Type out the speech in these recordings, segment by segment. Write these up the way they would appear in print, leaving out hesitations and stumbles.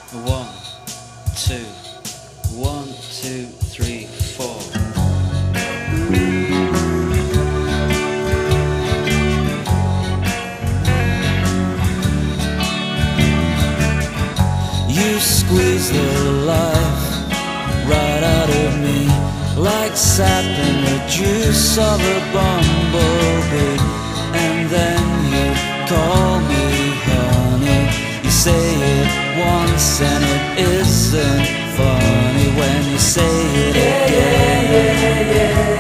One, two, 1, 2, 3, 4. You squeeze the life right out of me, like sap in the juice of a bumblebee. And then you call me honey. You say it once and it isn't funny when you say it again.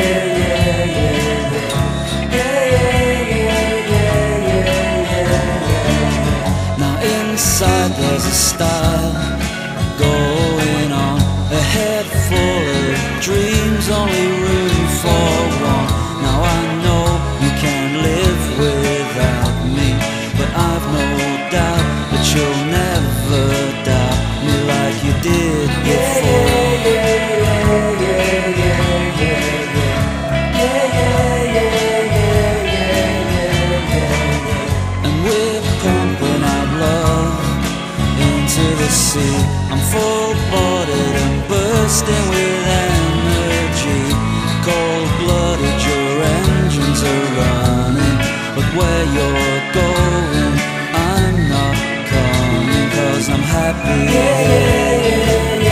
Now inside there's a style going on, a head full of dreams, only room for one. Now I know you can't live without me, but I've no doubt that you'll never doubt me like you did before. And we're pumping out love into the sea. I'm full-bodied and bursting with energy. Cold-blooded, your engines are running, but where you're going, I'm not coming, 'cause I'm happy here.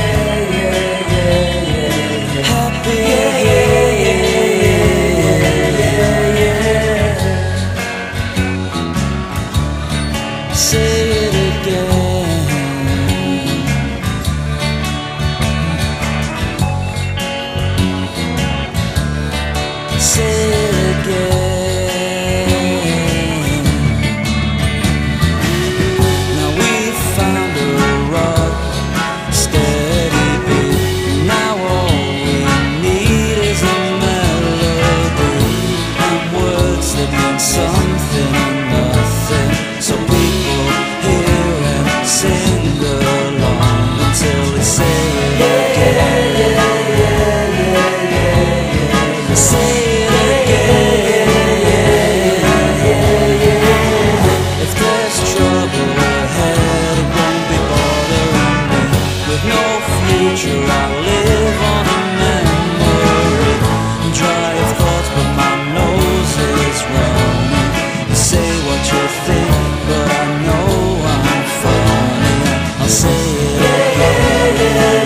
Happy here. Say it again. Say it again. Now we've found a rock, steady beat. Now all we need is a melody and words that mean something and nothing, so people hear and sing along until they say it again. Say I live on a memory, dry of thoughts but my nose is running. You say what you think, but I know I'm funny. I'll say it again.